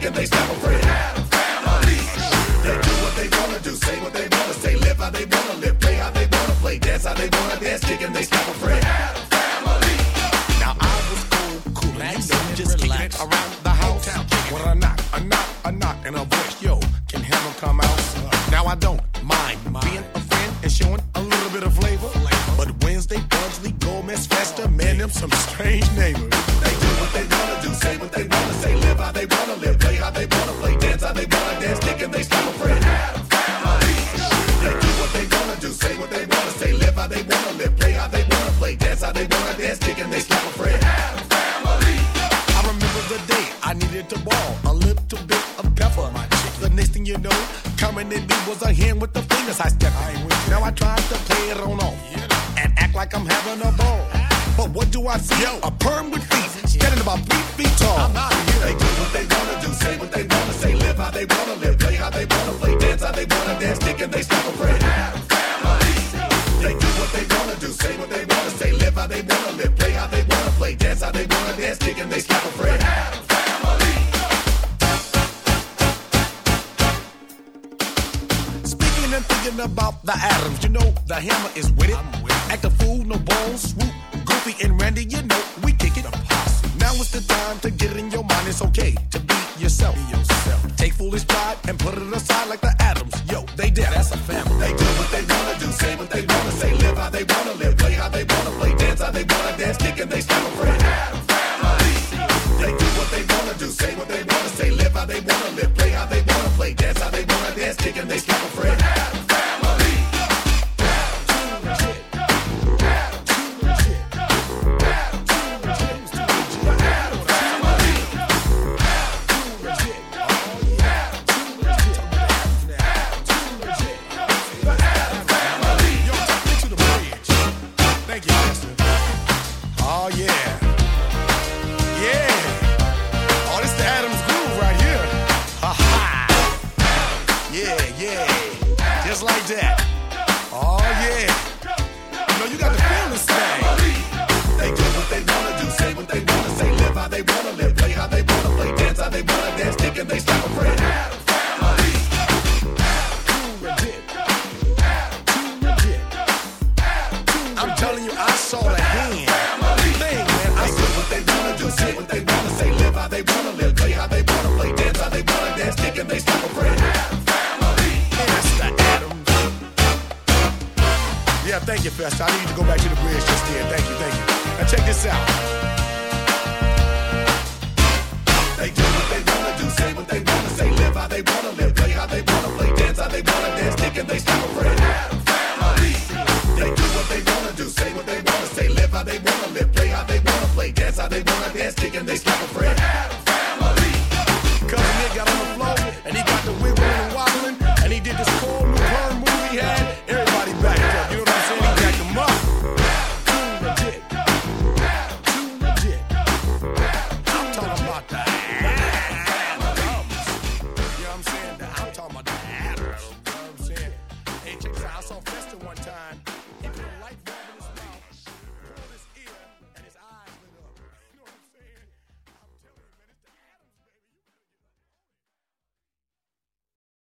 stick and they stop a friend. Family. They do what they wanna do, say what they wanna say, live how they wanna live, play how they wanna play, dance how they wanna dance, stick and they stop a friend. Family. Now I was cool, and just kicking it around the house. When I knock, and a voice, yo, can Hammer come out? Now I don't mind being a friend and showing a little bit of flavor. But Wednesday, Bugsley, Gomez, Festa, man, them some strange neighbors. They do what they wanna do, say what they wanna say, live how they wanna live, play how they wanna play, dance how they wanna dance, stick and they stop a friend. Family. They do what they wanna do, say what they wanna say, live how they wanna live, play how they wanna play, dance how they wanna dance, stick and they stop a friend. Family. I remember the day I needed to ball a little bit of pepper. The next thing you know, coming in me was a hand with the fingers I stepped. Now I tried to play it on off and act like I'm having a ball. But what do I see? A perm with feet, standing about 3 feet tall. I'm out of here. They do what they wanna do, say what they wanna say, live how they wanna live, play how they wanna play, dance how they wanna dance, stick and they stop a friend. Family. They do what they wanna do, say what they wanna say, live how they wanna live, play how they wanna play, dance how they wanna dance, stick and they stop a friend. Family. Speaking and thinking about the Adams, you know the Hammer is with it. Act a fool, no balls, swoop, Goofy and Randy, you know we kick it. Now it's the time to get it in your mind. It's okay to be yourself. Take foolish pride and put it aside like the Adams. Yo, they did. That's a family. They do what they wanna do, say what they wanna say, live how they wanna live, play how they wanna play, dance how they wanna dance, stick and they stop a friend. Family. They do what they wanna do, say what they wanna say, live how they wanna live, play how they wanna play, dance how they wanna dance, stick and they stop a friend. Family. Oh yeah. Yeah. Oh, this the Adams groove right here. Ha ha. Yeah. Just like that. Oh yeah. You know you got to feel this thing. They do what they wanna do, say what they wanna say, live how they wanna live, play how they wanna play, dance how they wanna dance, stick and they stop a friend. Family. I'm telling you, I saw the hand. Thing, man. They do what they wanna do, say what they wanna say, live how they wanna live, play how they wanna play, dance how they wanna dance, stick and they stop a friend. Family. That's the Adams. Yeah, thank you, Festa. I need to go back to the bridge just then. Thank you. Now check this out. They do what they wanna do, say what they wanna say, live how they wanna live, play how they wanna play, dance how they wanna dance, stick and they stop a friend.